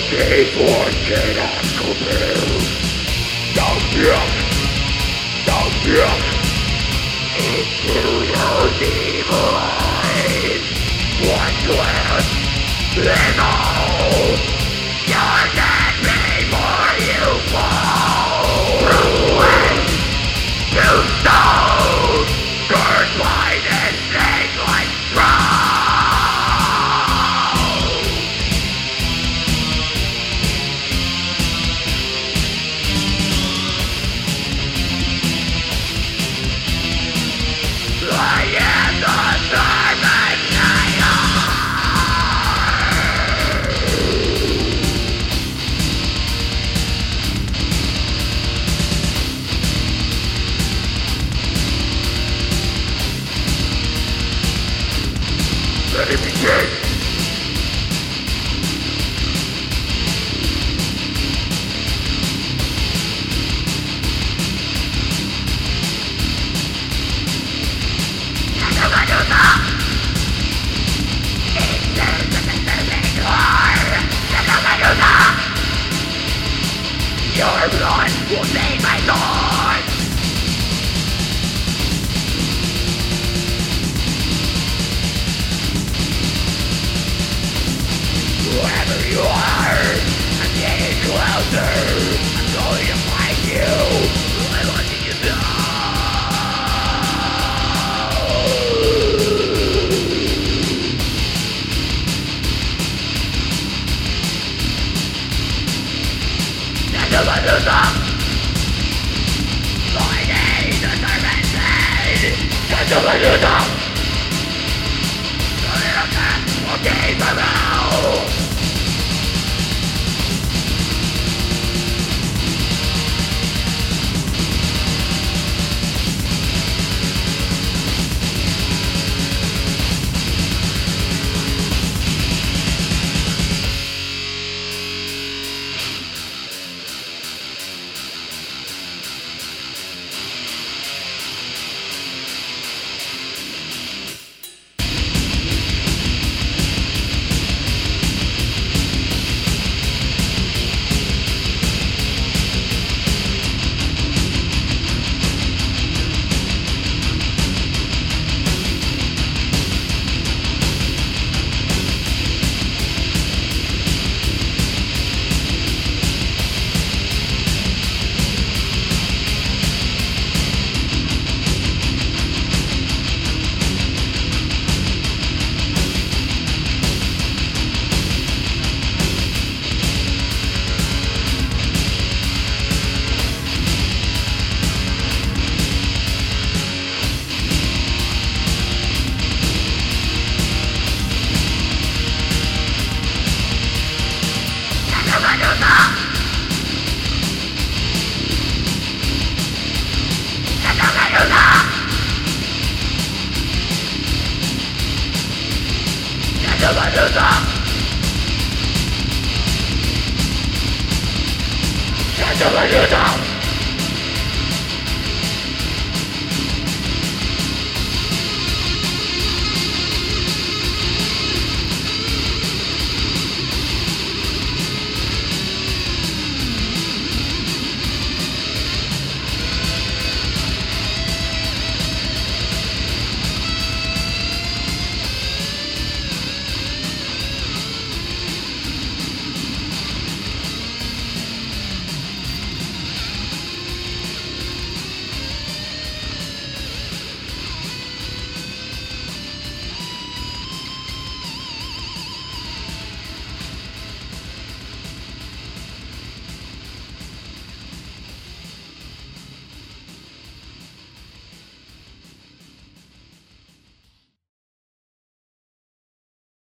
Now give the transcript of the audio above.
This one cannot compare. Don't look, don't look into your evil eyes. What's left? Let all you're dead before you fall. Ruin, you stone, curse light and snake like straw. Let it begin! Your blood will save my Lord! Whoever you are, I'm getting closer. I'm going to find you. I want you to know. My days are tormented. The little cat will gaze around. Shut the